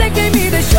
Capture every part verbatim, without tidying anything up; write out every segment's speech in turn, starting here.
sei quem me deixou.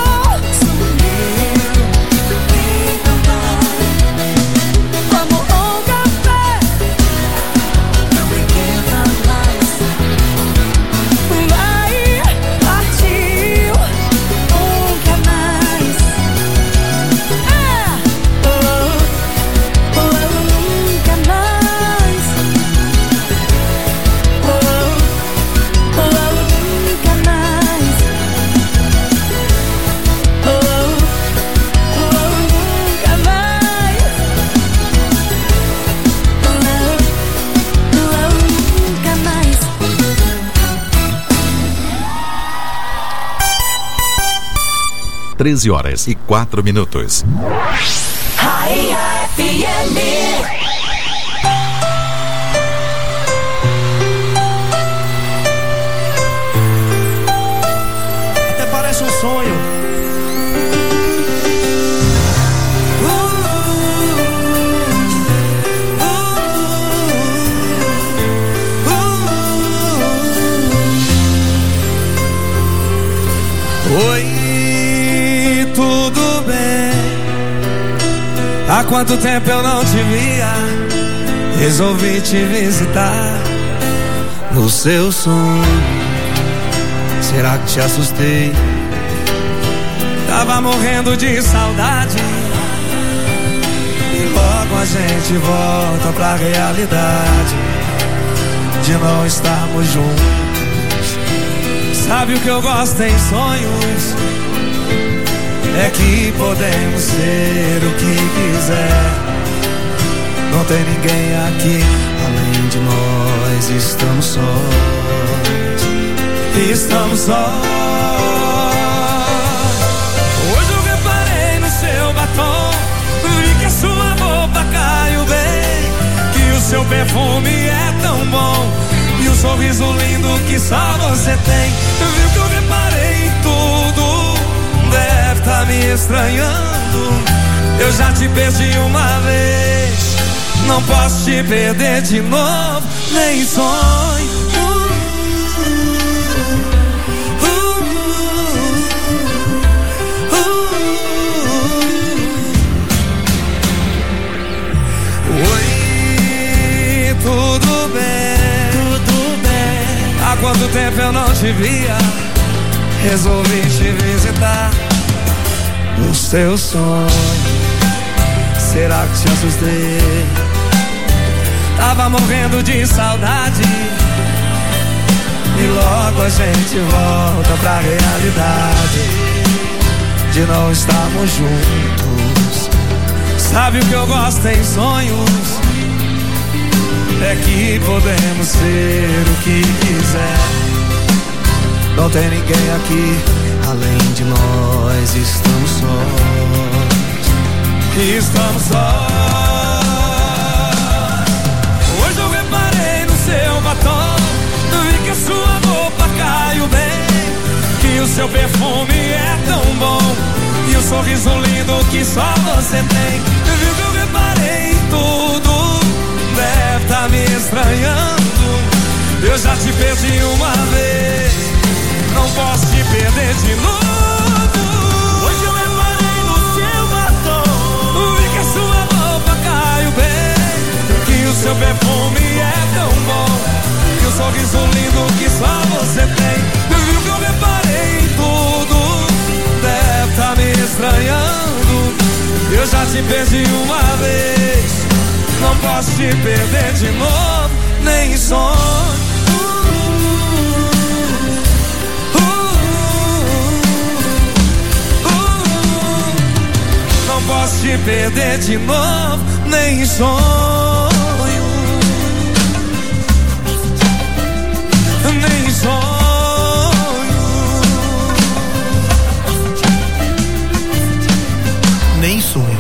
treze horas e quatro minutos. Rainha F M. Até parece um sonho. Uh, uh, uh, uh. Oi, tudo bem? Há quanto tempo eu não te via? Resolvi te visitar no seu sonho. Será que te assustei? Tava morrendo de saudade. E logo a gente volta pra realidade de não estarmos juntos. Sabe o que eu gosto em sonhos? É que podemos ser o que quiser. Não tem ninguém aqui além de nós. Estamos sós. Estamos sós. Hoje eu reparei no seu batom. Vi que a sua roupa caiu bem. Que o seu perfume é tão bom. E o sorriso lindo que só você tem. Viu que eu reparei em tudo. Deve tá me estranhando. Eu já te perdi uma vez. Não posso te perder de novo. Nem sonho. uh, uh, uh. Oi, tudo bem? Tudo bem. Há quanto tempo eu não te via? Resolvi te visitar no seu sonho. Será que te assustei? Tava morrendo de saudade. E logo a gente volta pra realidade de não estarmos juntos. Sabe o que eu gosto em sonhos? É que podemos ser o que quiser. Não tem ninguém aqui além de nós. Estamos sós. Estamos sós. Hoje eu reparei no seu batom. Vi que a sua roupa caiu bem. Que o seu perfume é tão bom. E o sorriso lindo que só você tem. Viu que eu reparei em tudo. Deve tá me estranhando. Eu já te perdi uma vez. Não posso te perder de novo. Hoje eu reparei no seu batom. Vi que a sua roupa caiu bem. Que o seu perfume é tão bom. E o sorriso lindo que só você tem. Viu que eu reparei em tudo. Deve tá me estranhando. Eu já te perdi uma vez. Não posso te perder de novo. Nem sonho. Não posso te perder de novo, nem sonho. Nem sonho. Nem sonho.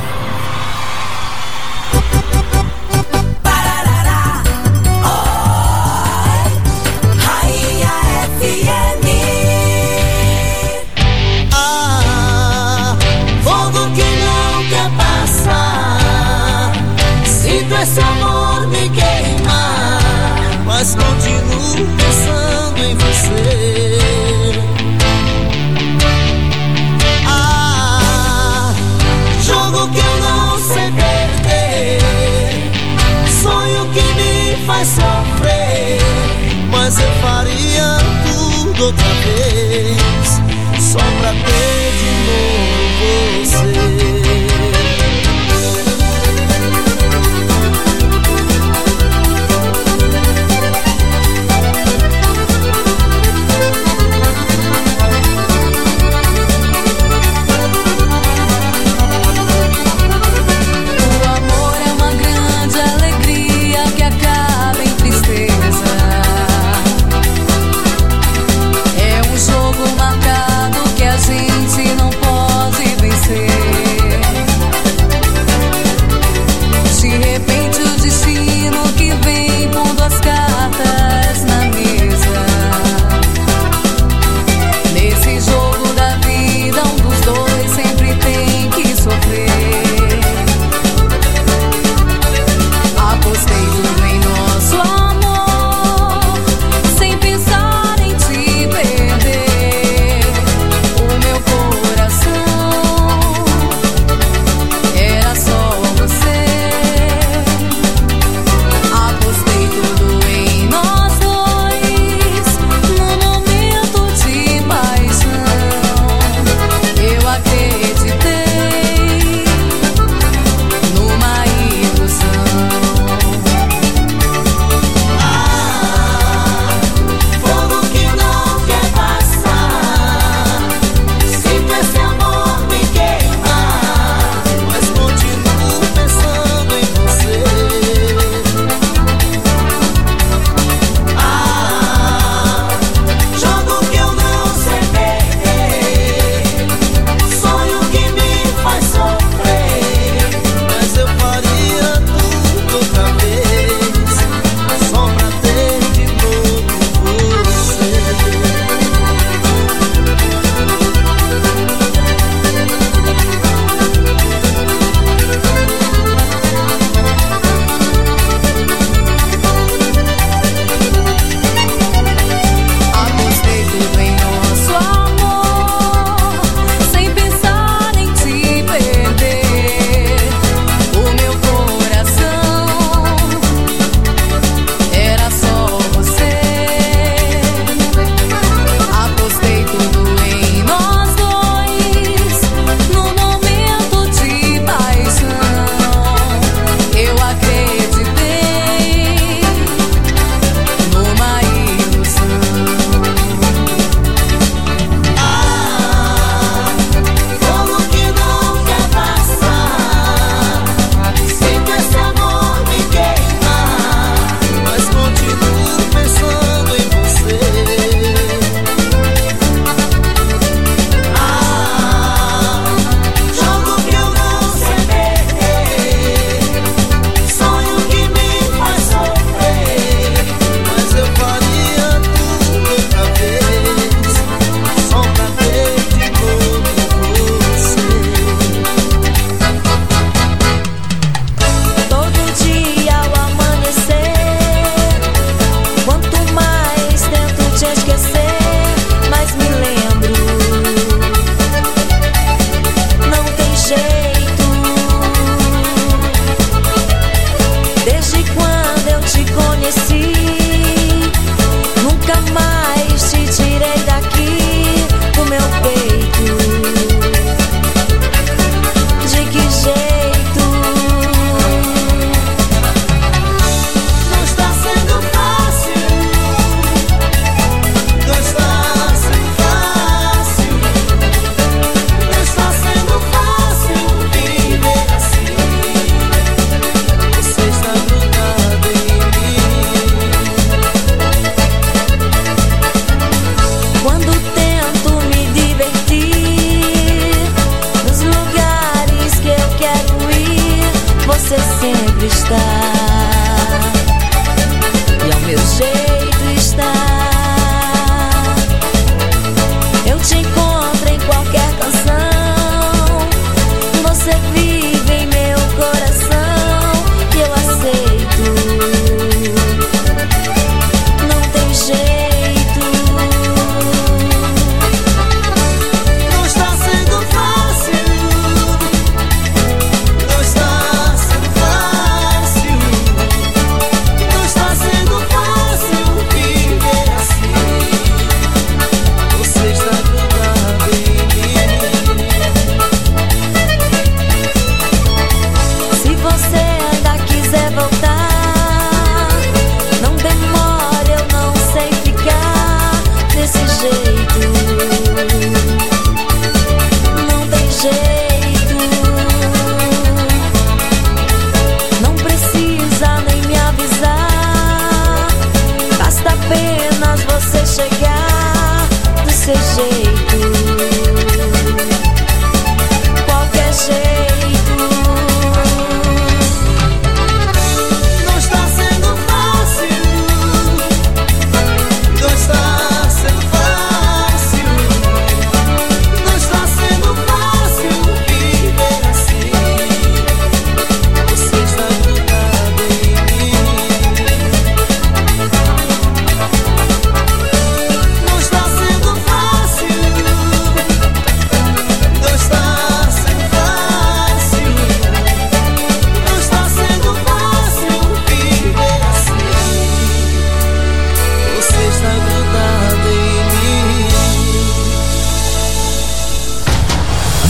Parará, oi, Rainha F M. Ah, fogo que não quer passar. Sinto esse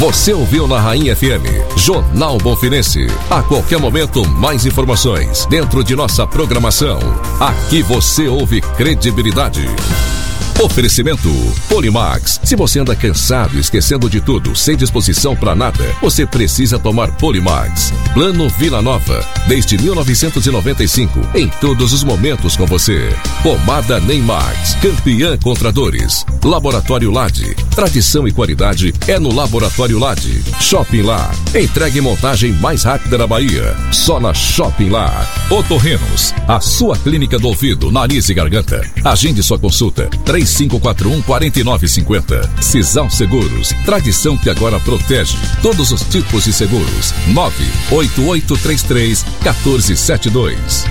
Você ouviu na Rainha F M, Jornal Bonfinense. A qualquer momento, mais informações dentro de nossa programação. Aqui você ouve credibilidade. Oferecimento Polimax. Se você anda cansado, esquecendo de tudo, sem disposição para nada, você precisa tomar Polimax. Plano Vila Nova, desde mil novecentos e noventa e cinco, em todos os momentos com você. Pomada Neymax, campeã contra dores. Laboratório Lade, tradição e qualidade é no Laboratório Lade. Shopping Lá, entrega e montagem mais rápida da Bahia, só na Shopping Lá. Otorrinos, a sua clínica do ouvido, nariz e garganta. Agende sua consulta, três cinco quatro um, quatro nove cinco zero. Cisal Seguros, tradição que agora protege todos os tipos de seguros. nove oito oito três três, um quatro sete dois.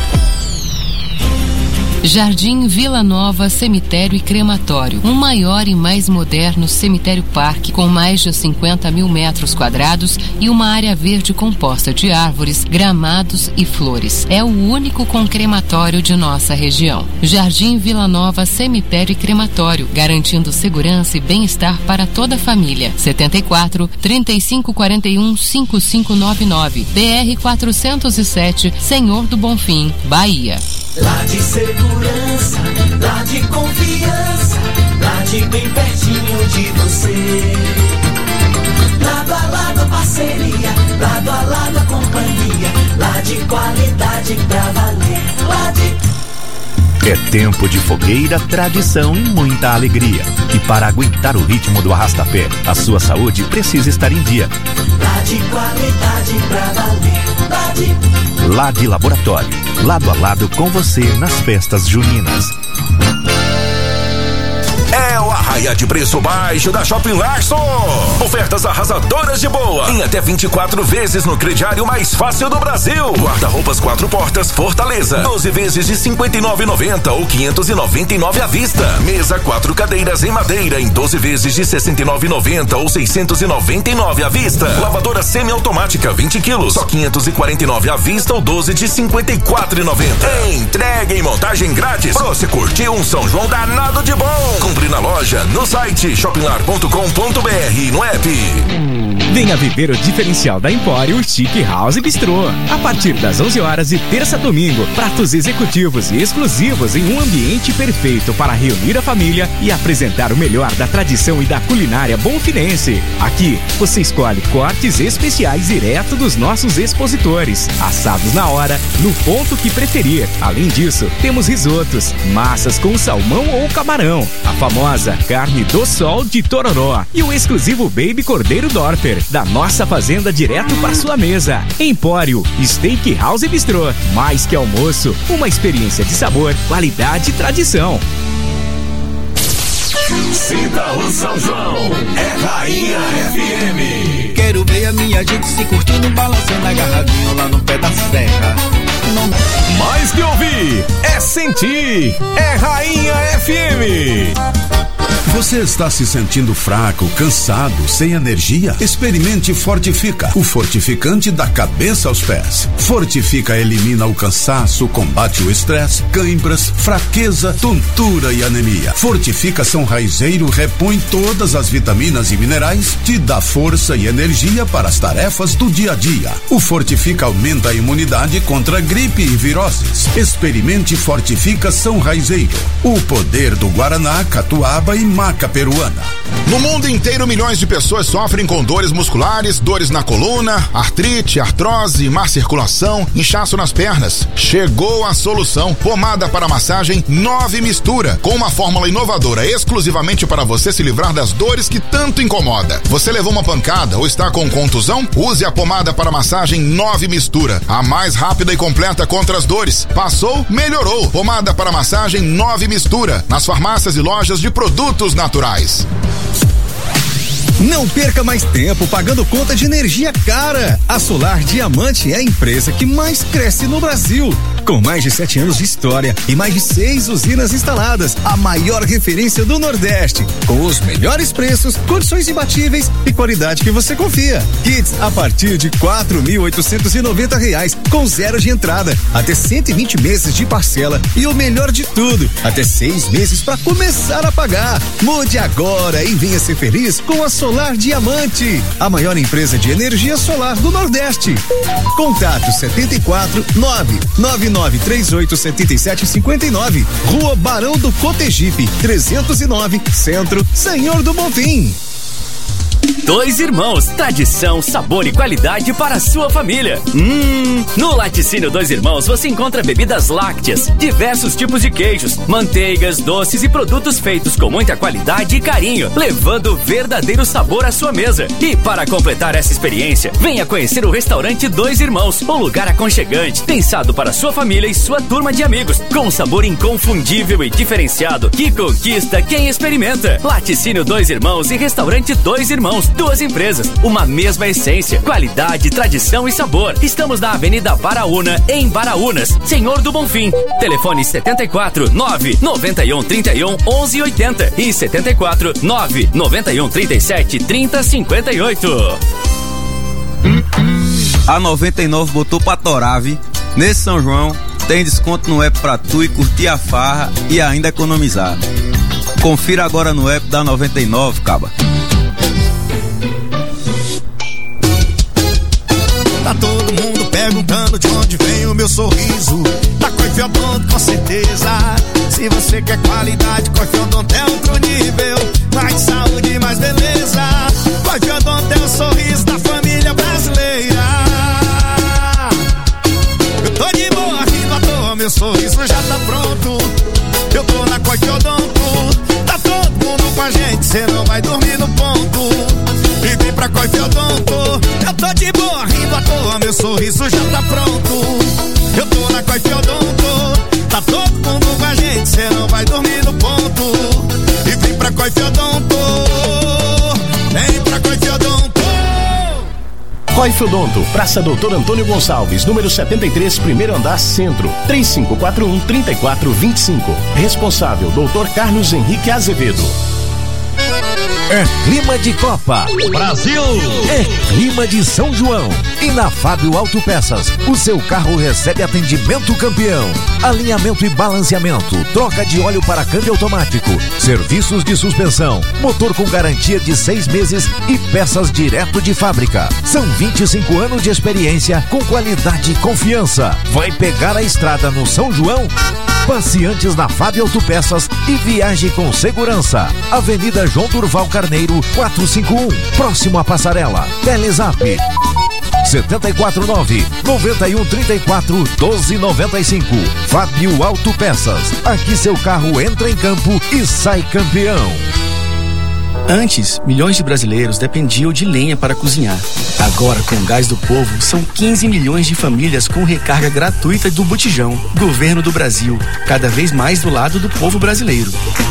Jardim Vila Nova Cemitério e Crematório, um maior e mais moderno cemitério-parque com mais de cinquenta mil metros quadrados e uma área verde composta de árvores, gramados e flores. É o único com crematório de nossa região. Jardim Vila Nova Cemitério e Crematório, garantindo segurança e bem-estar para toda a família. setenta e quatro, trinta e cinco quarenta e um, cinquenta e cinco noventa e nove, B R quatrocentos e sete, Senhor do Bonfim, Bahia. Lá de segurança, lá de confiança, lá de bem pertinho de você. Lado a lado parceria, lado a lado a companhia, lá de qualidade pra valer, lá de... É tempo de fogueira, tradição e muita alegria. E para aguentar o ritmo do arrastapé, a sua saúde precisa estar em dia. Lá de qualidade pra valer, lá de... Lá de Laboratório, lado a lado com você nas festas juninas. É o arraia de preço baixo da Shopping Larson. Ofertas arrasadoras de boa. Em até vinte e quatro vezes no crediário mais fácil do Brasil. Guarda-roupas quatro portas Fortaleza. doze vezes de cinquenta e nove reais e noventa centavos ou quinhentos e noventa e nove reais à vista. Mesa quatro cadeiras em madeira em doze vezes de sessenta e nove reais e noventa centavos ou seiscentos e noventa e nove reais à vista. Lavadora semiautomática vinte quilos, só quinhentos e quarenta e nove reais à vista ou doze de cinquenta e quatro reais e noventa centavos. Entrega e montagem grátis. Pra você curtir um São João danado de bom. Compre na loja, no site shoppinglar ponto com ponto b r e no app. Venha viver o diferencial da Empório Chic House Bistrô. A partir das onze horas de terça a domingo, pratos executivos e exclusivos em um ambiente perfeito para reunir a família e apresentar o melhor da tradição e da culinária bonfinense. Aqui, você escolhe cortes especiais direto dos nossos expositores, assados na hora, no ponto que preferir. Além disso, temos risotos, massas com salmão ou camarão, a famosa carne do sol de Tororó e o exclusivo Baby Cordeiro Dorper, da nossa fazenda direto para sua mesa. Empório Steak House e Bistrô. Mais que almoço, uma experiência de sabor, qualidade e tradição. Sinta o São João, é Rainha F M. Quero ver a minha gente se curtindo, balançando agarradinho lá no pé da serra. Não... Mais que ouvir, é sentir, é Rainha F M. Você está se sentindo fraco, cansado, sem energia? Experimente Fortifica, o fortificante da cabeça aos pés. Fortifica elimina o cansaço, combate o estresse, cãibras, fraqueza, tontura e anemia. Fortifica São Raizeiro repõe todas as vitaminas e minerais, te dá força e energia para as tarefas do dia a dia. O Fortifica aumenta a imunidade contra gripe e viroses. Experimente Fortifica São Raizeiro, o poder do Guaraná, Catuaba e maca peruana. No mundo inteiro, milhões de pessoas sofrem com dores musculares, dores na coluna, artrite, artrose, má circulação, inchaço nas pernas. Chegou a solução. Pomada para massagem nove Mistura, com uma fórmula inovadora exclusivamente para você se livrar das dores que tanto incomoda. Você levou uma pancada ou está com contusão? Use a pomada para massagem nove Mistura, a mais rápida e completa contra as dores. Passou, melhorou. Pomada para massagem nove Mistura, nas farmácias e lojas de produtos naturais. Não perca mais tempo pagando conta de energia cara. A Solar Diamante é a empresa que mais cresce no Brasil. Com mais de sete anos de história e mais de seis usinas instaladas, a maior referência do Nordeste, com os melhores preços, condições imbatíveis e qualidade que você confia. Kits a partir de quatro mil oitocentos e noventa reais, com zero de entrada, até cento e vinte meses de parcela e o melhor de tudo, até seis meses para começar a pagar. Mude agora e venha ser feliz com a Solar Diamante, a maior empresa de energia solar do Nordeste. Contato setenta e quatro, nove nove nove três oito sete sete cinco nove, Rua Barão do Cotegipe, trezentos e nove, Centro, Senhor do Bonfim. Dois Irmãos, tradição, sabor e qualidade para a sua família. Hum, no Laticínio Dois Irmãos você encontra bebidas lácteas, diversos tipos de queijos, manteigas, doces e produtos feitos com muita qualidade e carinho, levando verdadeiro sabor à sua mesa. E para completar essa experiência, venha conhecer o restaurante Dois Irmãos, um lugar aconchegante, pensado para sua família e sua turma de amigos, com um sabor inconfundível e diferenciado que conquista quem experimenta. Laticínio Dois Irmãos e Restaurante Dois Irmãos, duas empresas, uma mesma essência, qualidade, tradição e sabor. Estamos na Avenida Baraúna, em Baraúnas, Senhor do Bonfim. Telefone setenta e quatro, nove nove um, trinta e um, onze oitenta e setenta e quatro, nove nove um, trinta e sete, trinta, cinquenta e oito. A noventa e nove botou pra torar, vi? Nesse São João tem desconto no app pra tu e curtir a farra e ainda economizar. Confira agora no app da noventa e nove, caba. Tá todo mundo perguntando de onde vem o meu sorriso. Da Coife Odonto, com certeza. Se você quer qualidade, Coife Odonto é outro nível. Mais saúde, mais beleza. Coife Odonto é o sorriso da família brasileira. Eu tô de boa, rindo à toa, meu sorriso já tá pronto. Eu tô na Coife Odonto. Tá todo mundo com a gente, cê não vai dormir no ponto. E vem pra Coife Odonto. Eu tô de boa, rindo à toa, meu sorriso já tá pronto. Eu tô na Coife Odonto. Tá todo mundo com a gente, cê não vai dormir no ponto. E vem pra Coife Odonto. Vem pra Coife Odonto. Coife Odonto, Praça Doutor Antônio Gonçalves, número setenta e três, primeiro andar, Centro, três cinco quatro um, três quatro dois cinco. Responsável, doutor Carlos Henrique Azevedo. É clima de Copa Brasil, é clima de São João. E na Fábio Autopeças, o seu carro recebe atendimento campeão, alinhamento e balanceamento, troca de óleo para câmbio automático, serviços de suspensão, motor com garantia de seis meses e peças direto de fábrica. São vinte e cinco anos de experiência com qualidade e confiança. Vai pegar a estrada no São João? Passe antes na Fábio Autopeças e viaje com segurança. Avenida João Durval Carneiro, quatrocentos e cinquenta e um, próximo à Passarela. Telezap sete quatro nove, nove um três quatro, doze noventa e cinco. Fábio Autopeças. Aqui seu carro entra em campo e sai campeão. Antes, milhões de brasileiros dependiam de lenha para cozinhar. Agora, com o Gás do Povo, são quinze milhões de famílias com recarga gratuita do botijão. Governo do Brasil, cada vez mais do lado do povo brasileiro.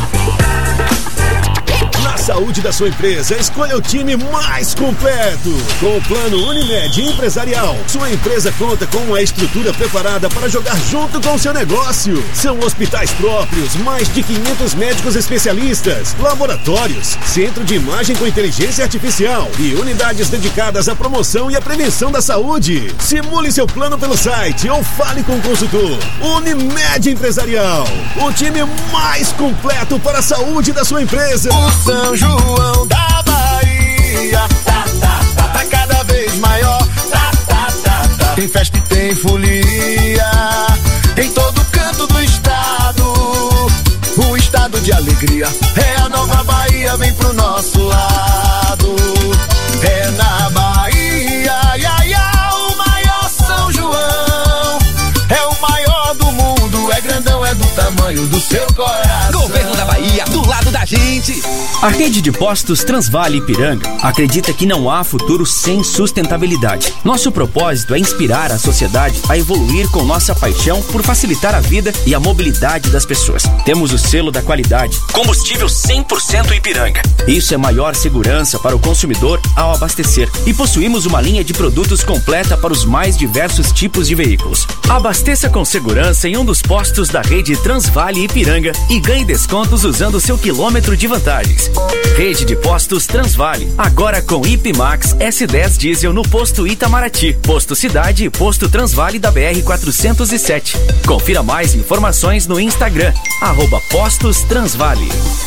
Na saúde da sua empresa, escolha o time mais completo. Com o plano Unimed Empresarial, sua empresa conta com uma estrutura preparada para jogar junto com o seu negócio. São hospitais próprios, mais de quinhentos médicos especialistas, laboratórios, centro de imagem com inteligência artificial e unidades dedicadas à promoção e à prevenção da saúde. Simule seu plano pelo site ou fale com o consultor. Unimed Empresarial, o time mais completo para a saúde da sua empresa. O São João da Bahia tá, tá, tá, tá cada vez maior. Tá, tá, tá, tá. Tem festa e tem folia em todo canto do estado. O estado de alegria é a nova Bahia, vem pro nosso lado. É na Bahia, ia, ia, o maior São João. É o maior do mundo, é grandão, é do tamanho do seu coração. Governo da Bahia, do lado da gente. A rede de postos Transvale Ipiranga acredita que não há futuro sem sustentabilidade. Nosso propósito é inspirar a sociedade a evoluir com nossa paixão por facilitar a vida e a mobilidade das pessoas. Temos o selo da qualidade, combustível cem por cento Ipiranga. Isso é maior segurança para o consumidor ao abastecer. E possuímos uma linha de produtos completa para os mais diversos tipos de veículos. Abasteça com segurança em um dos postos da rede Transvale Ipiranga e ganhe descontos usando seu quilômetro de vantagens. Rede de postos Transvale, agora com Ipimax S dez Diesel no posto Itamaraty, posto Cidade e posto Transvale da B R quatrocentos e sete. Confira mais informações no Instagram, arroba Postos Transvale.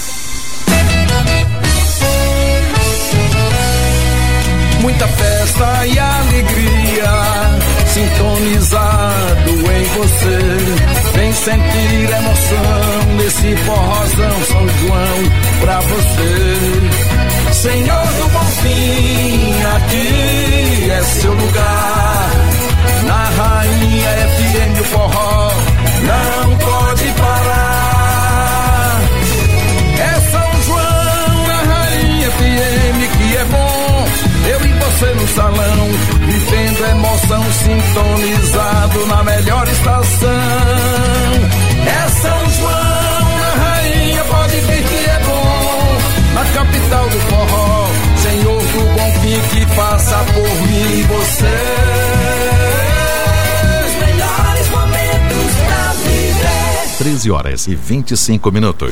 Muita festa e alegria, sintonizado em você. Vem sentir emoção nesse forrozão São João pra você. Senhor do Bonfim, aqui é seu lugar. Na Rainha F M o forró não pode parar. É São João na Rainha F M que é bom. Eu e você no salão, vivendo emoção, sintonizado na melhor estação. É São João na Rainha, pode vir que é bom. Na capital do forró, Senhor do Bonfim, que passa por mim e você. Os melhores momentos pra viver. treze horas e vinte e cinco minutos.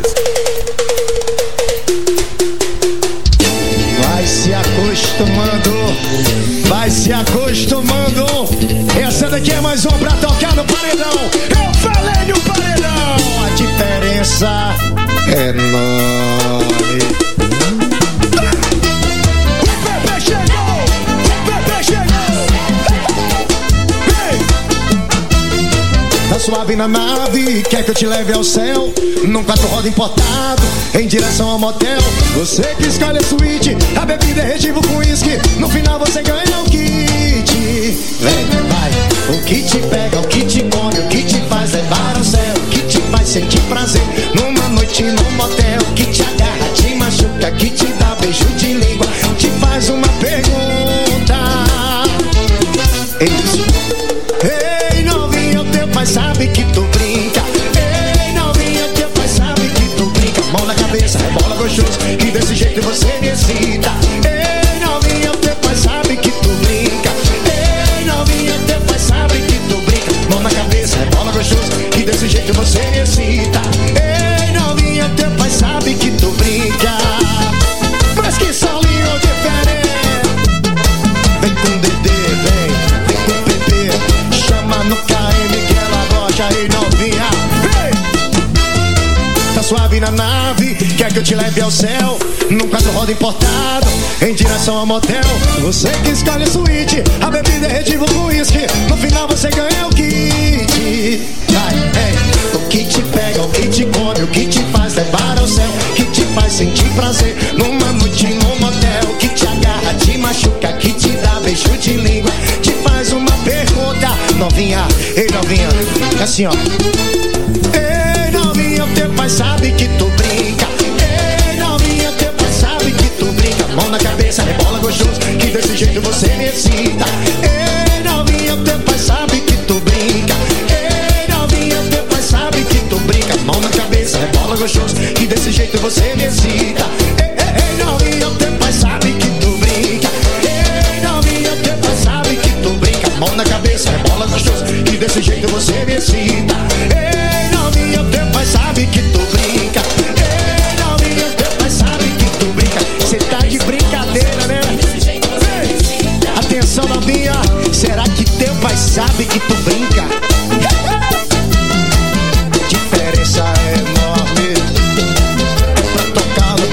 Vai se acostumando, vai se acostumando. Essa daqui é mais um pra tocar no paredão. Eu falei no paredão. A diferença é enorme. O Pepe chegou, o Pepe chegou. Hey. Tá suave na nave, quer que eu te leve ao céu? Num quatro roda importado, em direção ao motel. Você que escolhe a suíte, a bebida é redivo com uísque. No final você ganha o kit. Vem, vai. O que te pega, o que te come, o que te faz levar ao céu, o que te faz sentir prazer numa noite num motel. O que te agarra, te machuca, que te dá beijo de língua, te faz uma pergunta. É isso. Ei, novinha, teu pai sabe que tu brinca. Mão na cabeça, rebola gostoso, que desse jeito você me excita. Ei, novinha, teu pai sabe que tu brinca. Ei, novinha, teu pai sabe que tu brinca. Mão na cabeça, rebola gostoso, que desse jeito você me excita. Ei, novinha, teu pai sabe que tu brinca. Mas que solinho diferente. Vem com o Dedê, vem, vem com o Pepe. Chama no K M que ela gosta. Ei, novinha, tá suave na nave, quer que eu te leve ao céu? Num quatro roda importado, em direção ao motel. Você que escolhe a suíte, a bebida é redivo com uísque. No final você ganha o kit. Vai, hey. O que te pega, o que te come, o que te faz levar ao céu, o que te faz sentir prazer numa noite num motel. Que te agarra, te machuca, que te dá beijo de língua, te faz uma pergunta. Novinha, ei novinha, assim ó. Ei novinha, teu pai sabe que tu brinca. Ei novinha, teu pai sabe que tu brinca. Mão na cabeça, rebola gostoso, que desse jeito você me excita. Ei novinha, teu pai sabe que tu brinca. Ei novinha, teu pai sabe que tu brinca. Mão na cabeça, rebola gostoso, que desse jeito você me excita. Ei, ei, ei novinha, teu pai sabe que tu brinca. Ei novinha, teu pai sabe que tu brinca. Mão na cabeça, rebola gostoso, que desse jeito você me excita. Ei novinha, teu pai sabe que tu brinca. Ei novinha, teu pai sabe que tu brinca. Cê tá de brincadeira, né? Ei, atenção novinha, será que teu pai sabe que tu brinca? A diferença é enorme. É pra tocar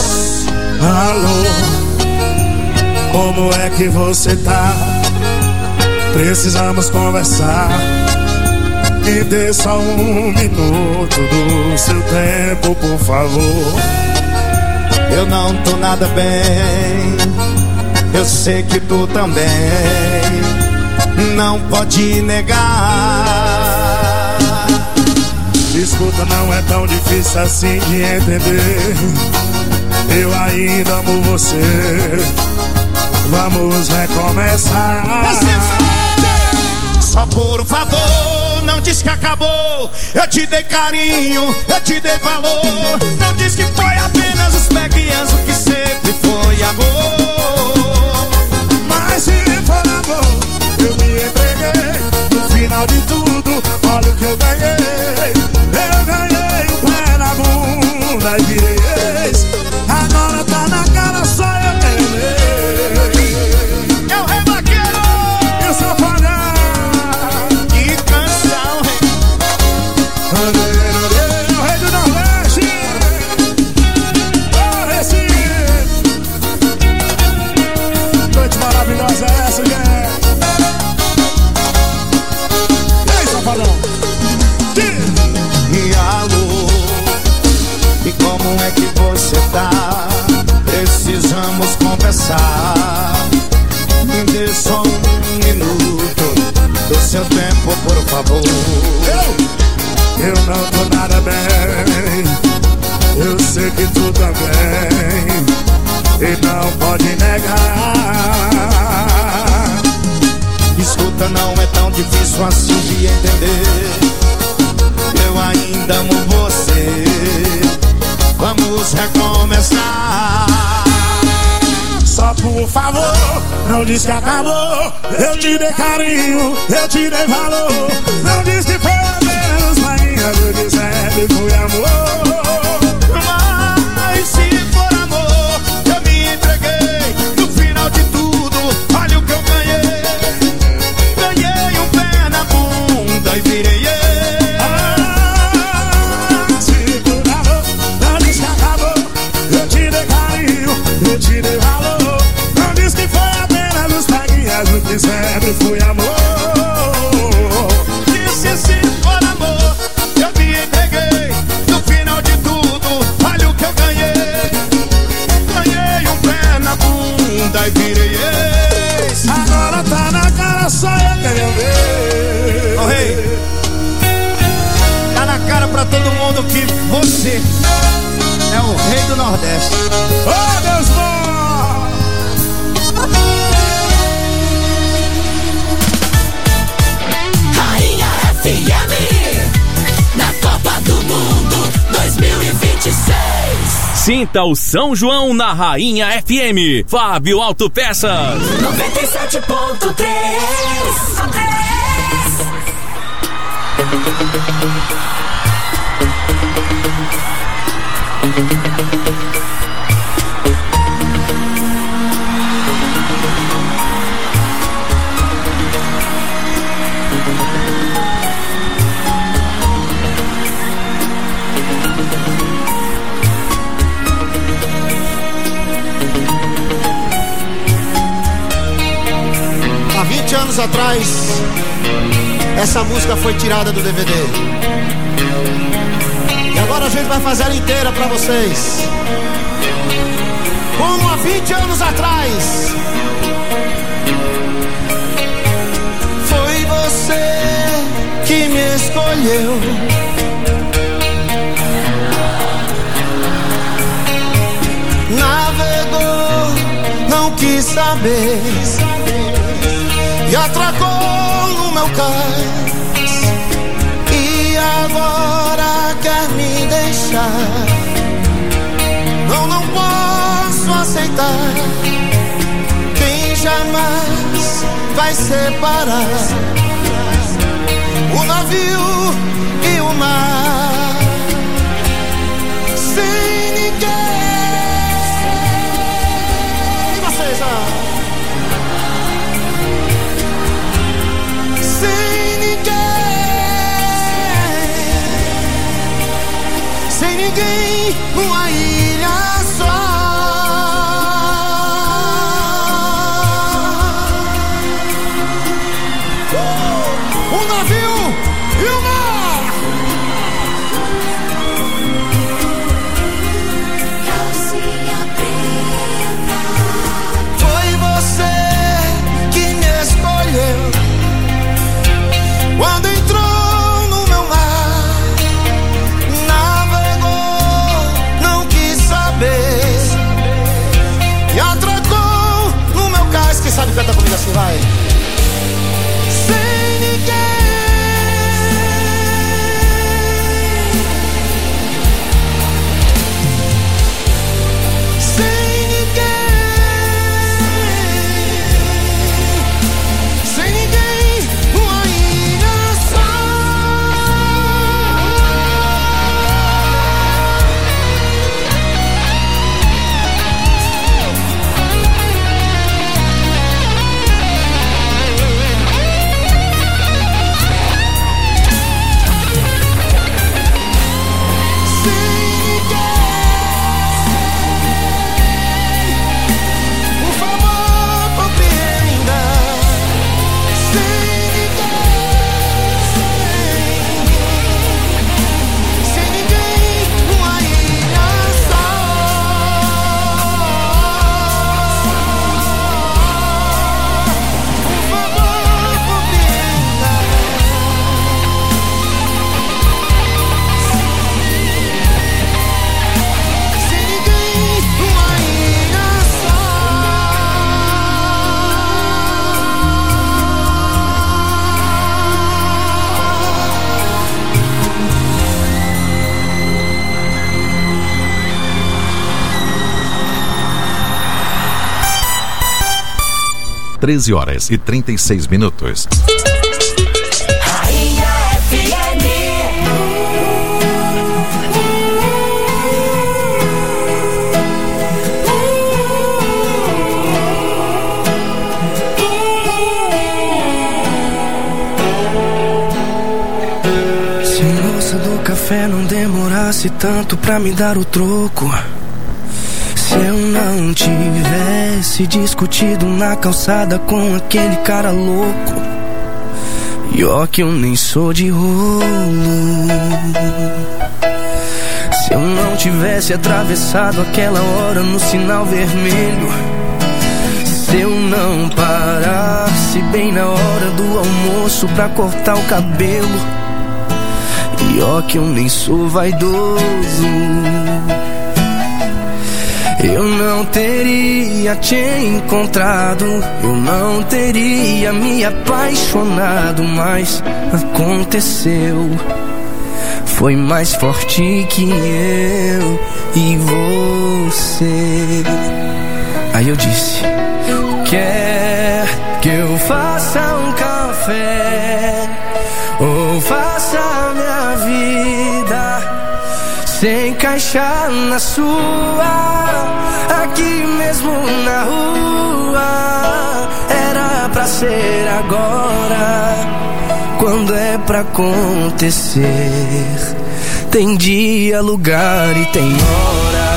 Alô, como é que você tá? Precisamos conversar. Me dê só um minuto do seu tempo, por favor. Eu não tô nada bem, eu sei que tu também. Não pode negar. Escuta, não é tão difícil assim de entender. Eu ainda amo você. Vamos recomeçar. Só por favor, não diz que acabou. Eu te dei carinho, eu te dei valor. Não diz que foi apenas os peguinhos, o que sempre foi amor. Mas se for amor, eu me entreguei. No final de tudo, olha o que eu ganhei. Eu ganhei o pé na bunda e virei ex. Agora tá na cara, só eu ganhei. Eu rei vaqueiro, eu sou fodão. Que canção, rei. O rei do Nordeste. Ô Recife. Noite maravilhosa é essa, gente. E aí, safadão? E alô, e como é que você tá? Precisamos conversar. Me dê só um minuto do seu tempo, por favor. Eu, eu não tô nada bem. Eu sei que tu também. E não pode negar. Escuta, não é tão difícil assim de entender. Eu ainda amo você. Vamos recomeçar. Só por favor, não diz que acabou. Eu te dei carinho, eu te dei valor. Não diz que foi apenas marinha, eu quiser e foi amor. Mas se for amor, eu me entreguei. No final de tudo, olha o que eu ganhei. Ganhei um pé na bunda e virei eu. Eu te dei valor. Não diz que foi apenas nos paguinhas, o que sempre foi amor. Disse se for amor, eu me entreguei. No final de tudo, olha o que eu ganhei. Ganhei um pé na bunda e virei ex. Agora tá na cara, só eu quero ver. Ô oh, rei, tá na cara pra todo mundo que você é o rei do Nordeste. Oh, Deus bom! Rainha F M, na Copa do Mundo dois mil e vinte e seis. Sinta o São João na Rainha F M. Fábio Autopeças. noventa e sete ponto três. Há vinte anos atrás, essa música foi tirada do D V D. E agora a gente vai fazer ela inteira pra vocês. Como há vinte anos atrás, foi você que me escolheu. Navegou, não quis saber, e atracou no meu cais. E agora quer me deixar. Não, não posso aceitar. Quem jamais vai separar o navio e o mar? Sem ninguém. E vocês, ó? Sem ninguém, sem ninguém, uma ilha só. treze horas e trinta e seis minutos. Rainha F M. Se a moça do café não demorasse tanto pra me dar o troco, se eu não tivesse discutido na calçada com aquele cara louco, e ó que eu nem sou de rolo, se eu não tivesse atravessado aquela hora no sinal vermelho, se eu não parasse bem na hora do almoço pra cortar o cabelo, e ó que eu nem sou vaidoso, eu não teria te encontrado, eu não teria me apaixonado, mas aconteceu. Foi mais forte que eu e você. Aí eu disse: quer que eu faça um café ou faça minha vida sem encaixar na sua? Aqui mesmo na rua era pra ser agora. Quando é pra acontecer, tem dia, lugar e tem hora.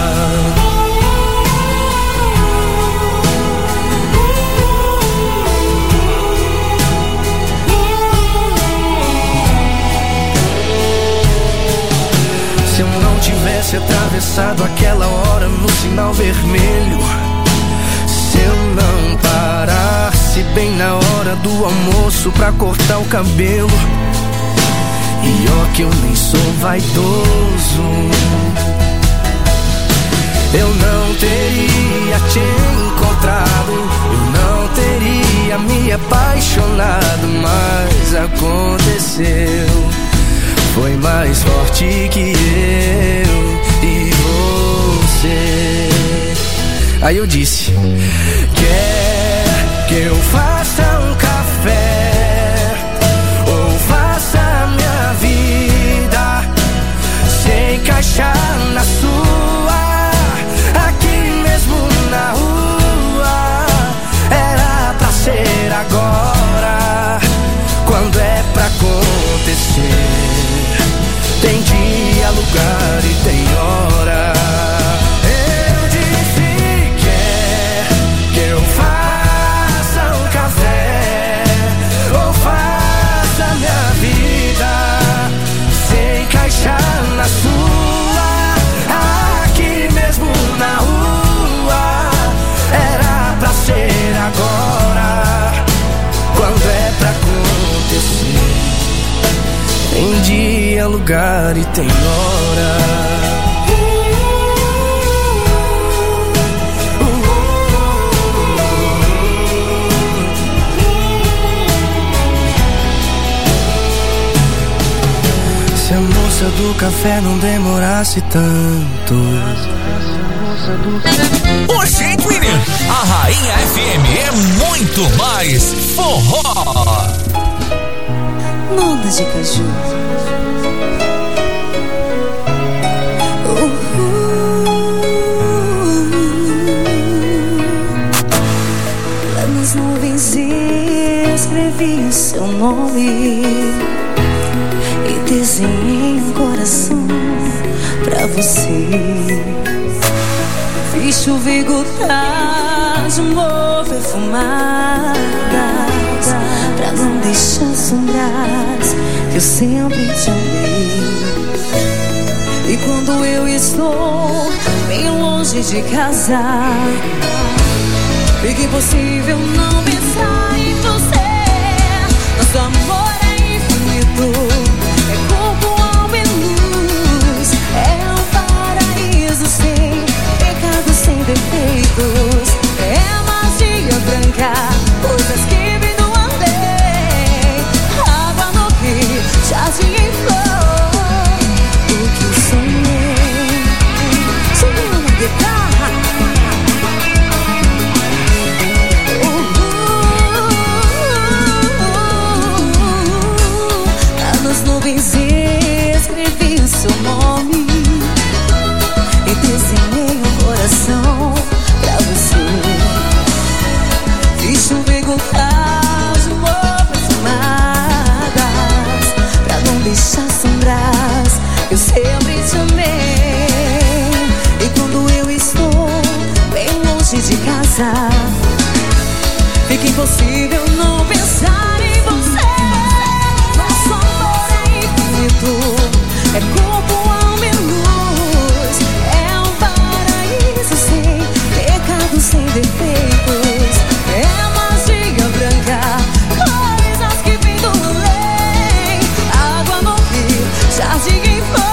Se eu não tivesse atravessado aquela hora no sinal vermelho, se eu não parasse bem na hora do almoço pra cortar o cabelo, e ó que eu nem sou vaidoso, eu não teria te encontrado, eu não teria me apaixonado, mas aconteceu. Foi mais forte que eu e você. Aí eu disse: quer que eu faça um café ou faça minha vida sem encaixar na sua? Aqui mesmo na rua era pra ser agora. Quando é pra acontecer, tem dia, lugar e tem hora. Eu disse: quer que eu faça um café ou faça minha vida sem encaixar na sua? Aqui mesmo na rua era pra ser agora. Quando é pra acontecer, tem dia, lugar e tem hora. Se a moça do café não demorasse tanto. Ô, gente, menino, a Rainha F M é muito mais forró. Moda de caju. Lá nas nuvens escrevi o seu nome e desenhei um coração pra você. Fiz chover gotas de amor perfumada pra não deixar sombras que eu sempre te amei. E quando eu estou bem longe de casa, fica impossível não pensar em você. Nosso amor é infinito, é corpo, alma e luz. É um paraíso sem pecados, sem defeitos. É magia branca, coisas que vêm do além. Água no rio, jardim em flor. O que eu sonhei, sonhei na guitarra. Uh-huh. pensar. Fica impossível não pensar em você. Nosso amor é infinito, é corpo, alma e luz. É um paraíso sem pecado, sem defeitos. É magia branca, coisas que vêm do além. Água no rio, jardim em flor.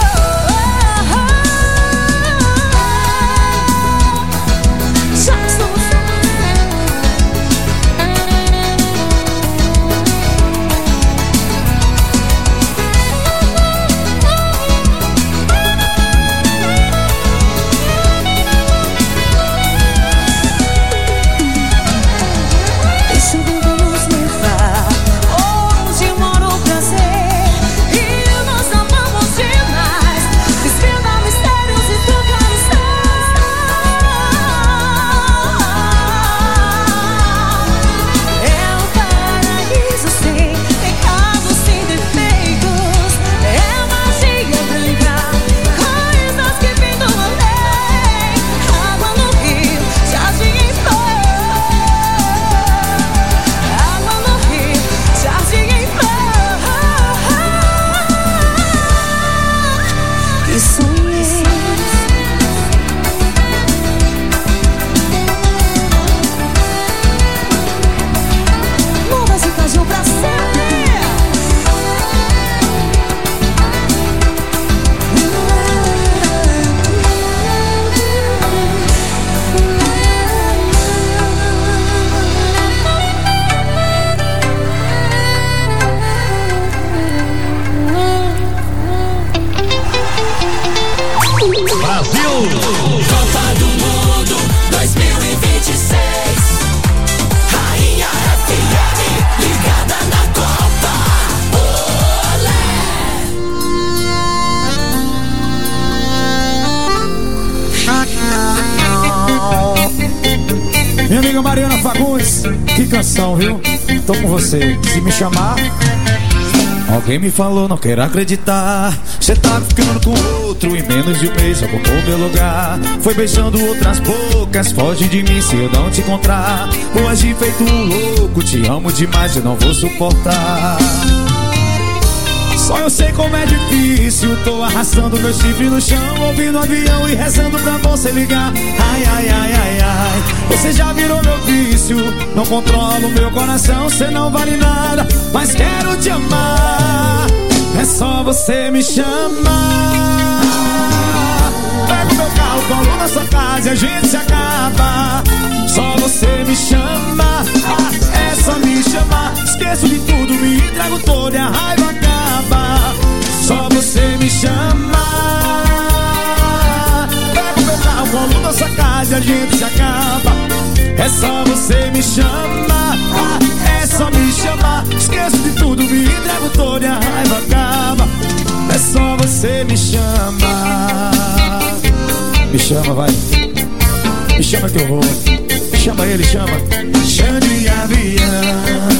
Minha amiga Mariana Fagundes, que canção, viu? Tô com você, se me chamar. Alguém me falou, não quero acreditar. Cê tá ficando com outro, em menos de um mês ocupou meu lugar. Foi beijando outras bocas, foge de mim se eu não te encontrar. Vou agir feito um louco, te amo demais, eu não vou suportar. Só eu sei como é difícil, tô arrastando meu chifre no chão, ouvindo um avião e rezando pra você ligar. Ai, ai, ai, ai, ai, você já virou meu vício, não controlo meu coração, cê não vale nada, mas quero te amar. É só você me chamar. Pego meu carro, colo na sua casa e a gente se acaba. Só você me chama, é só me chamar. Esqueço de tudo, me entrego todo e a raiva acaba. Só você me chama. Pego meu carro, colo na sua casa e a gente se acaba. É só você me chamar, é só me chamar. Esqueço de tudo, me entrego todo e a raiva acaba. É só você me chamar. Me chama, vai. Me chama que eu vou. Chama ele, chama. Chama de avião.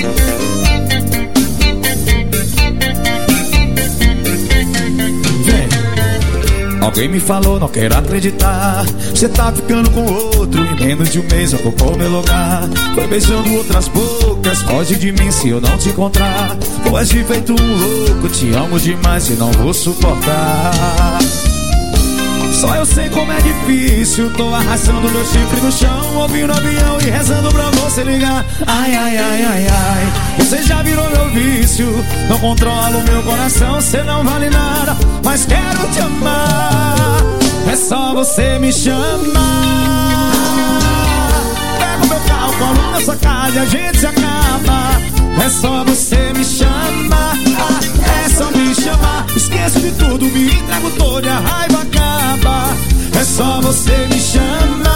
Alguém me falou, não quero acreditar. Cê tá ficando com outro, em menos de um mês ocupou meu lugar. Foi beijando outras bocas, foge de mim se eu não te encontrar. Vou agir feito um louco, te amo demais e não vou suportar. Só eu sei como é difícil, tô arrastando meu chifre no chão, ouvindo avião e rezando pra você ligar. Ai, ai, ai, ai, ai, você já virou meu vício, não controlo meu coração, cê não vale nada, mas quero te amar. É só você me chamar. Pego meu carro, colo na sua casa e a gente se acaba. É só você me chamar, é só me chamar. Esqueço de tudo, me entrego todo e a raiva acaba. É só você me chamar.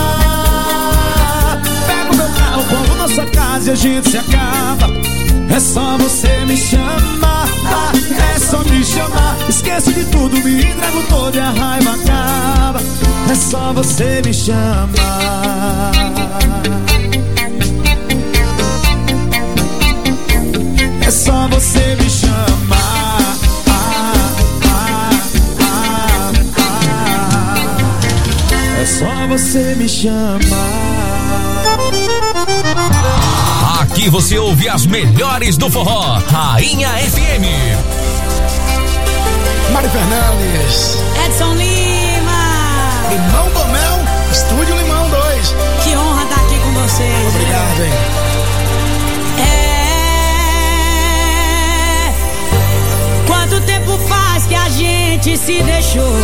Pego meu carro, colo na sua casa e a gente se acaba. É só você me chamar, é só me chamar. Esqueço de tudo, me entrego todo e a raiva acaba. É só você me chamar. É só você me chamar. Ah, ah, ah, ah. É só você me chamar. Aqui você ouve as melhores do forró. Rainha F M. Mari Fernandes. Edson Lima. Limão do Mel, Estúdio Limão dois. Que honra estar aqui com vocês. Obrigado, hein? É. Quanto tempo faz que a gente se deixou?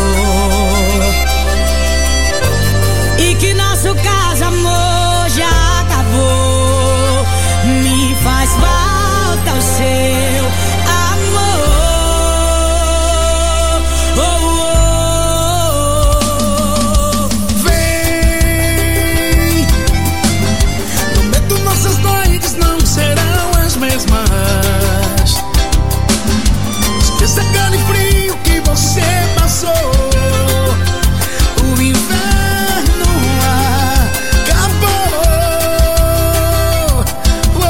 E que nosso caso, amor, já acabou. Me faz falta o seu amor. Oh, oh, oh. Vem, prometo nossas noites não serão as mesmas. Esqueça aquele frio que você passou. O inverno acabou. Oh,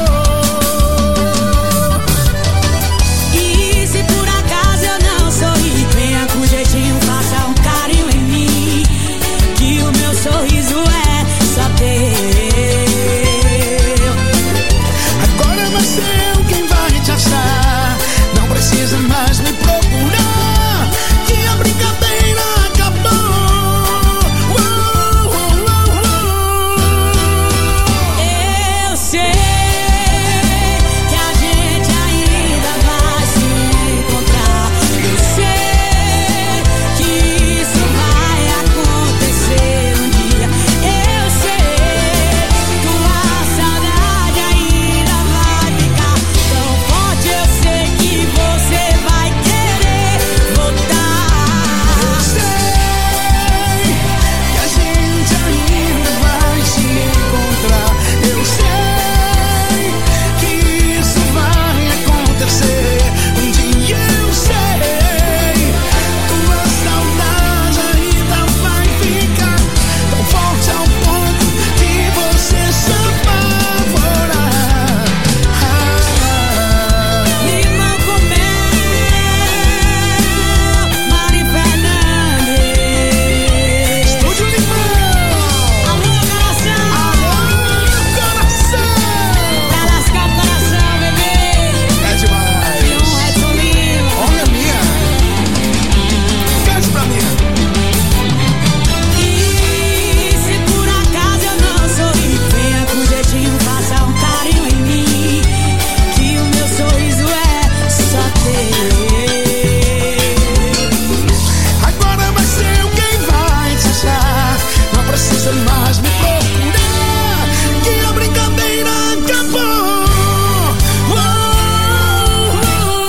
oh. E se por acaso eu não sorrir, venha com jeitinho, faça um carinho em mim. Que o meu sorriso é só teu. Agora vai ser eu quem vai te achar. Não precisa mais me procurar, que a brincadeira acabou. Oh, oh, oh, Eu sei que a gente ainda vai se encontrar. Eu sei que isso vai acontecer um dia. Eu sei, tua saudade ainda vai ficar tão forte. Eu sei que você vai querer voltar. Eu sei que a gente ainda vai se encontrar. Eu sei que isso vai acontecer um dia. Eu sei, tua saudade ainda vai ficar tão forte ao ponto de você se apavorar. Limão com mel, Mari Fernandes. Estúdio Limão. Alô, coração. Coração. Pra lascar o coração, bebê. É demais. E um Edson Lima. Olha a minha. Cante pra mim. E se por acaso eu não sorrir, venha com jeitinho, faça um carinho em mim. Que o meu sorriso é só teu. Agora vai ser eu quem vai te achar. Não precisa mais me procurar, que a brincadeira acabou. Oh, oh,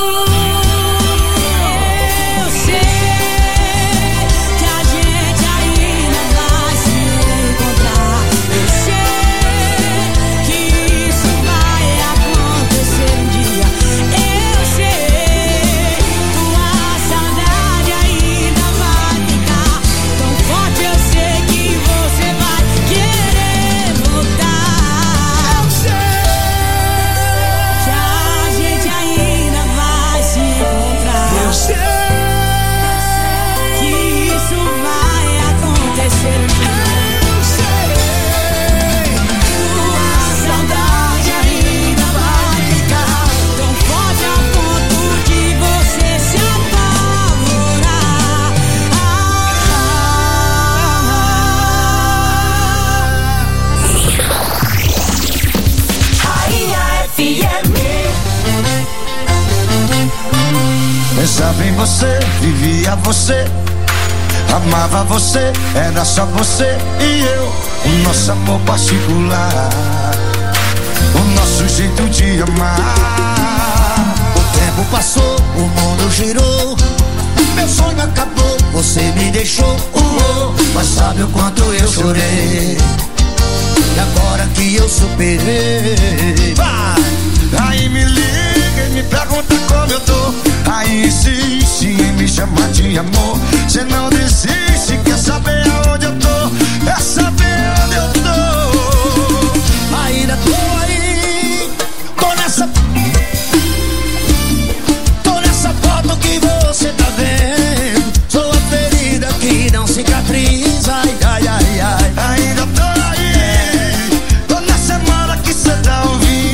Eu sei que a gente ainda vai se encontrar. Eu sei que isso vai acontecer um dia. Eu sei, tua saudade ainda vai ficar tão forte. Eu sei que você vai querer voltar. Eu sei Que a gente ainda vai se encontrar. eu sei. Que isso vai acontecer um dia. Eu sei. Tua saudade ainda vai ficar tão forte ao ponto de você se apavorar. Rainha F M. Pensava em você, vivia você, amava você, era só você e eu. O nosso amor particular, o nosso jeito de amar. O tempo passou, o mundo girou, meu sonho acabou, você me deixou. Uh, mas sabe o quanto eu chorei, e agora que eu superei, vai, aí me liga e me pergunta como eu tô. Aí insiste em me chamar de amor. Cê não desiste, quer saber aonde eu tô, quer saber onde eu tô. Ainda tô aí, tô nessa, tô nessa foto que você tá vendo. Sou a ferida que não cicatriza. Ai, ai, ai, ai. Ainda tô aí, tô nessa moda que cê tá ouvindo.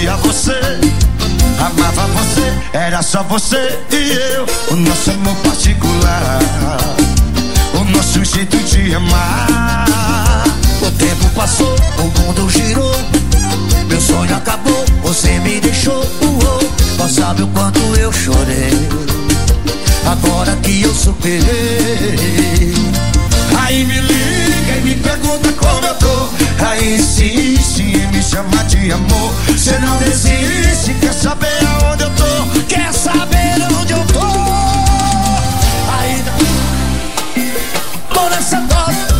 queria você, amava você, era só você e eu. O nosso amor particular, o nosso jeito de amar. O tempo passou, o mundo girou, meu sonho acabou, você me deixou. Uou, não sabe o quanto eu chorei, agora que eu superei. Aí me liga e me pergunta como eu tô, aí insiste em me chamar de amor. Cê não desiste, quer saber aonde eu tô, quer saber onde eu tô. Ainda tô nessa foto,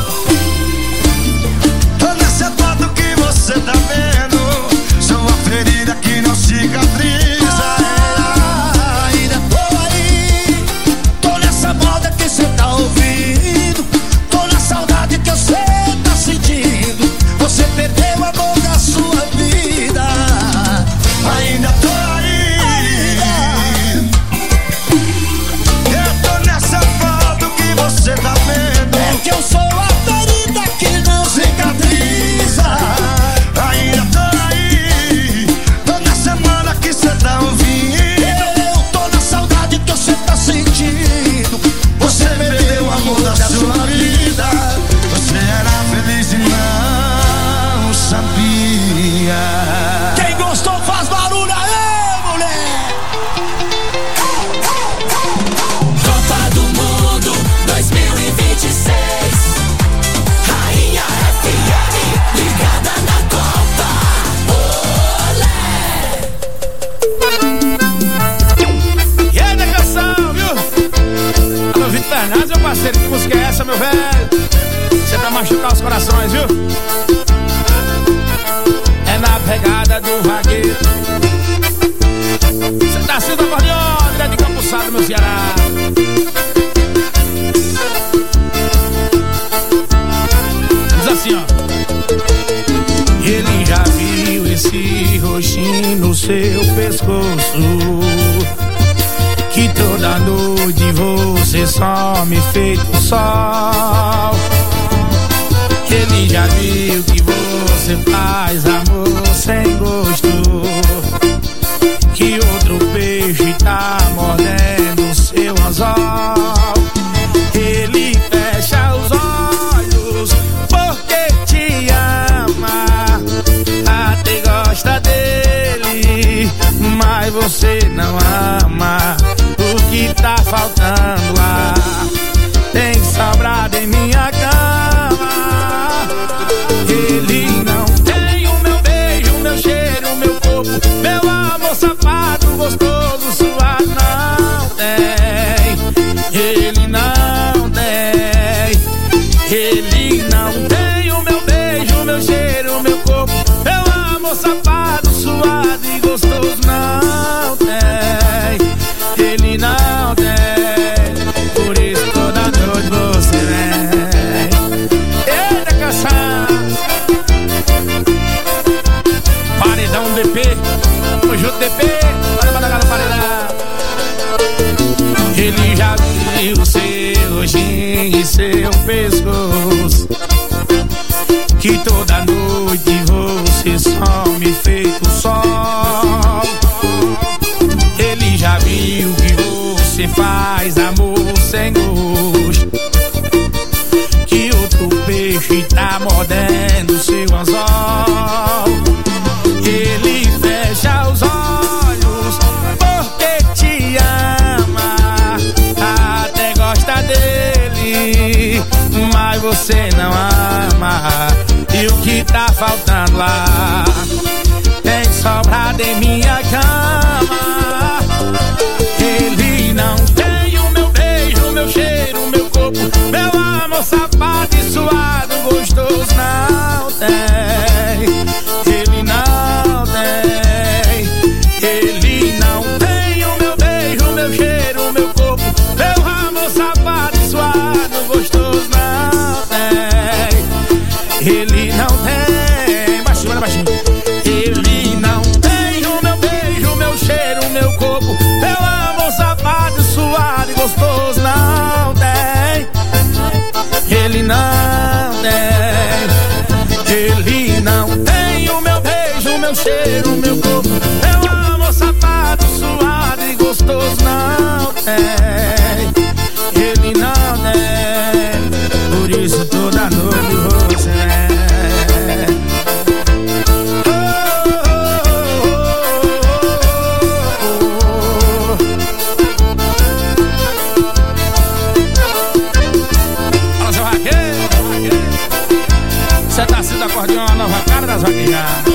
tô nessa foto que você tá vendo. Sou uma ferida que não cicatriza. Ainda tô aí, tô nessa moda que cê tá ouvindo, tô na saudade que você tá sentindo. Você perdeu o amor da sua vida, ainda tô aí. Eu tô nessa foto que você tá vendo, é que eu sou a ferida que não cicatriza. Ainda tô aí, tô na semana que cê tá ouvindo, eu tô na saudade que você tá sentindo. Você perdeu o amor da sua vida, você era feliz e não sabia. Quem gostou faz barulho aí, mulher! Copa do Mundo dois mil e vinte e seis, Rainha F M, ligada na Copa. Olé! E aí, da canção, viu? Alô, Vitor Fernandes, meu parceiro, que música é essa, meu velho? Você pra machucar os corações, viu? É na pegada do vagueiro. Você tá sendo acordeon, direto de Campo Sado, meu Ceará. Diz assim, ó. Ele já viu esse roxinho no seu pescoço, que toda noite você some feito sol. Ele já viu que você faz amor sem gosto, que outro peixe tá mordendo seu anzol. Ele fecha os olhos porque te ama, até gosta dele, mas você não ama. O que tá faltando lá tem sobrado em minha cama. Ele não tem o meu beijo, o meu cheiro, o meu corpo, meu amor safado, gostoso, suado, não tem. Ele não tem. Ele não tem o meu beijo, o meu cheiro, o meu corpo, meu amor safado, suado e gostoso, não tem. Ele não tem. Por isso toda noite você vem. Eita, canção. Paredão D P, o J D P, olha pra lá no paredão. Ele já viu seu rostinho e seu pescoço, que toda noite você some feito sol. Ele já viu que você faz amor sem gosto, que outro peixe tá mordendo seu anzol. Ele fecha os olhos porque te ama, até gosta dele, mas você não ama. E o que tá faltando lá tem sobrado em minha cama. Ele não tem o meu beijo, o meu cheiro, o meu corpo, meu amor safado e suado, gostoso, não tem. Ele não tem. Ele não tem o meu beijo, o meu cheiro, o meu corpo, meu amor safado e suado, gostoso, não tem. Ele não tem. Baixinho, olha baixinho. Ele não tem o meu beijo, o meu cheiro, o meu corpo, meu amor safado, suado e gostoso, não tem. Ele não tem. cheiro, meu corpo. Eu amo sapato suado e gostoso, não tem. Ele não tem. Por isso toda noite você é. Você tá sendo acordeão, a nova cara das vaquejadas.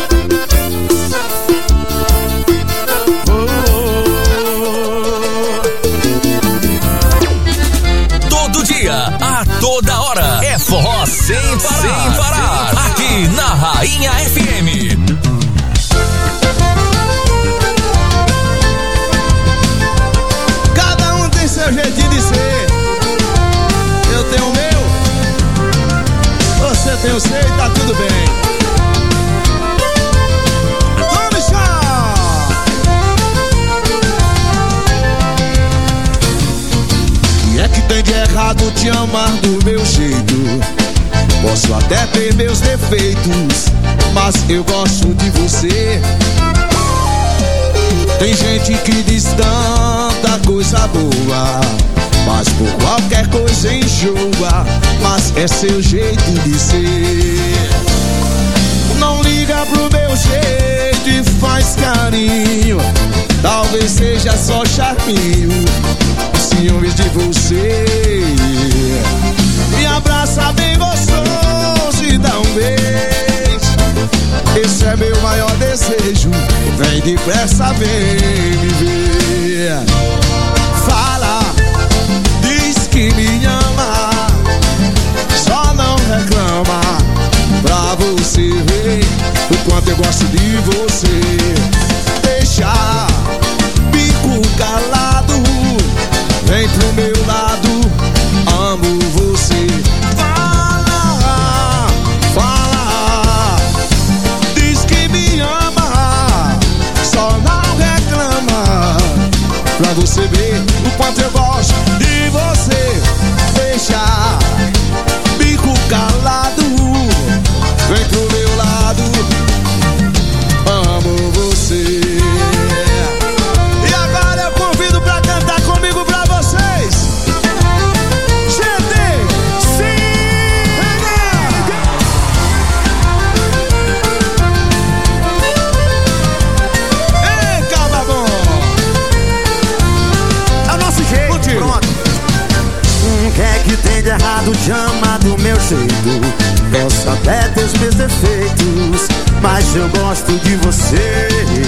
Todo dia, a toda hora, é forró sem parar, sem parar. Aqui na Rainha F M. Cada um tem seu jeitinho de ser. Eu tenho o meu, você tem o seu e tá tudo bem. Vamos lá! E é que tem de errado te amar do meu jeito? Posso até ter meus defeitos, mas eu gosto de você. Tem gente que diz tanta coisa boa, mas por qualquer coisa enjoa. Mas é seu jeito de ser. Não liga pro meu jeito e faz carinho. Talvez seja só charminho, ciúmes de você. Me abraça bem gostoso e dá um beijo. Esse é meu maior desejo. Vem depressa, vem me ver. Fala, diz que me ama, só não reclama, pra você ver o quanto eu gosto de você. Deixa bico calado, vem pro meu lado, amo você. Fala, fala, diz que me ama, só não reclama, pra você ver o quanto eu gosto de você. Deixa bico calado, vem pro meu lado, amo você. E agora eu convido pra cantar comigo pra vocês. Gente, sim! Ei, calma, bom! É o nosso jeito. Pronto. O que é que tem de errado te amar do meu jeito? Posso até ter os meus defeitos, mas eu gosto de você.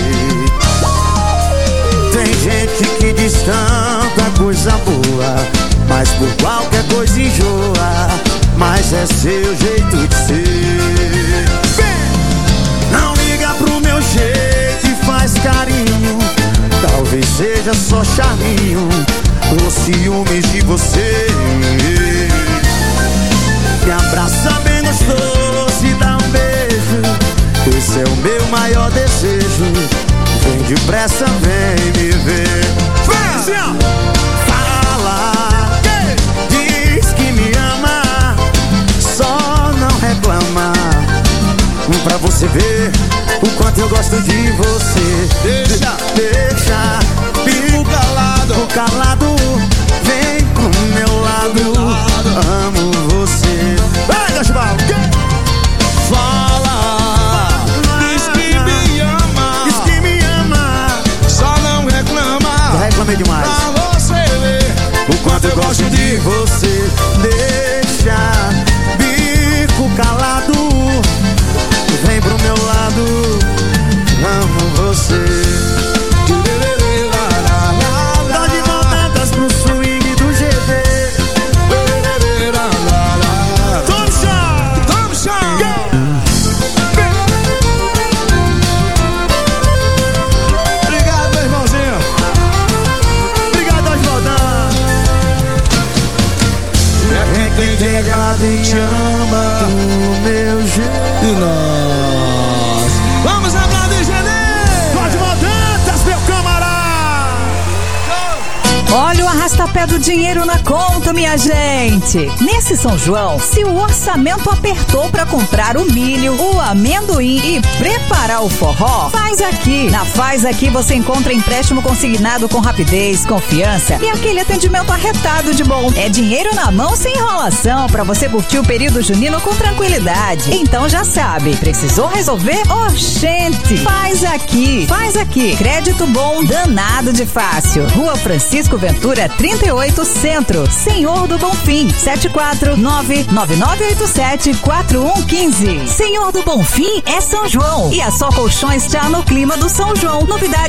Tem gente que diz tanta coisa boa, mas por qualquer coisa enjoa. Mas é seu jeito de ser. Não liga pro meu jeito e faz carinho. Talvez seja só charminho ou ciúmes de você. Me abraça bem gostoso e dá um beijo. Esse é o meu maior desejo. Vem depressa, vem me ver. Fala, diz que me ama, só não reclama, pra você ver o quanto eu gosto de você. Deixa, deixa, fico calado, calado, vem pro meu lado, amo você. Vai, Gaspar! Fala, diz que me ama, diz que me ama, só não reclama, já reclamei demais, pra você ver o quanto eu gosto de você. Deixa, bico calado, vem pro meu lado, amo você. Tô de volta, pé do dinheiro na conta, minha gente. Nesse São João, se o orçamento apertou para comprar o milho, o amendoim e preparar o forró, faz aqui. Na Faz Aqui você encontra empréstimo consignado com rapidez, confiança e aquele atendimento arretado de bom. É dinheiro na mão sem enrolação para você curtir o período junino com tranquilidade. Então já sabe, precisou resolver? Oxente! Faz Aqui. Faz Aqui. Crédito bom, danado de fácil. Rua Francisco Ventura, trinta e oito, Centro. Senhor do Bonfim, sete quatro nove nove nove oito sete quatro um um cinco. Senhor do Bonfim é São João. E a Só Colchões está no clima do São João. Novidade